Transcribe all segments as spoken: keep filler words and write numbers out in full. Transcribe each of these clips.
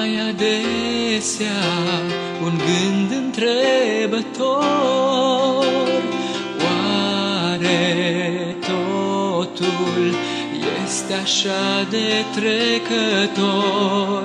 adesea un gând întrebător: oare totul este așa de trecător?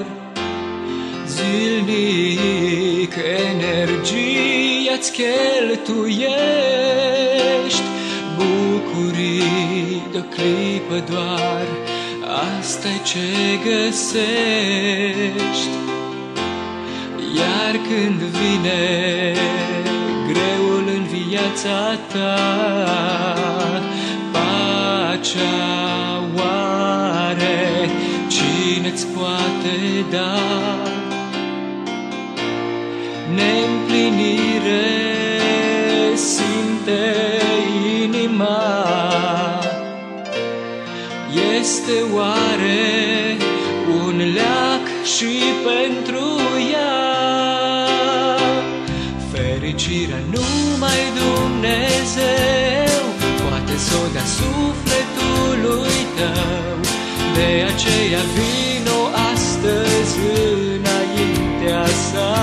Zilnic energia-ți cheltuiești, bucurii de-o clipă doar, asta-i ce găsești. Iar când vine greul în viața ta, pacea oare cine-ți poate da? Neîmplinire simte inima, este oare un leac și pentru ea? Fericirea numai Dumnezeu poate să o dea sufletului tău. De aceea vino astăzi înaintea sa.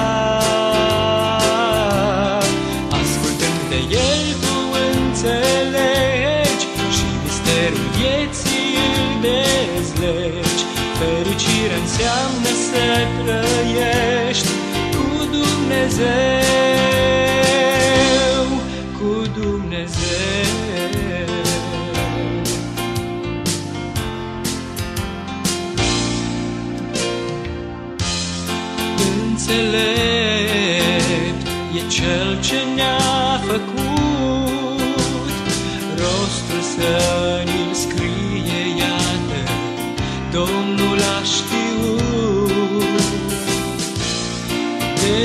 Ascultând de El tu înțelegi și misterul vieții îl dezlegi. Fericirea înseamnă să trăiești cu Dumnezeu, cu Dumnezeu. Înțelept e Cel ce ne-a făcut, rostul să ni-l scrie, iată, Domnul a știut. De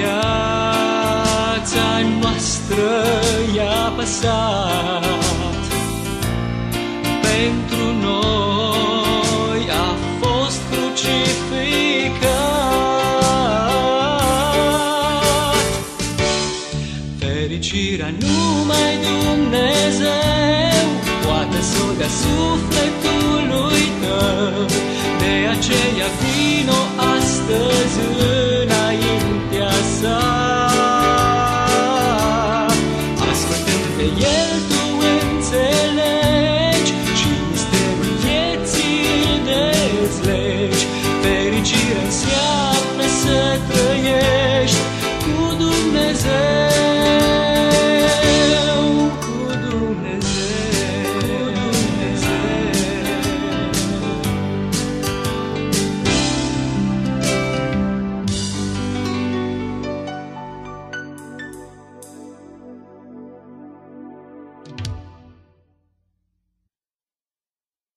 viața noastră i-a păsat, pentru noi a fost crucificat. Fericirea numai Dumnezeu poate să o dea sufletul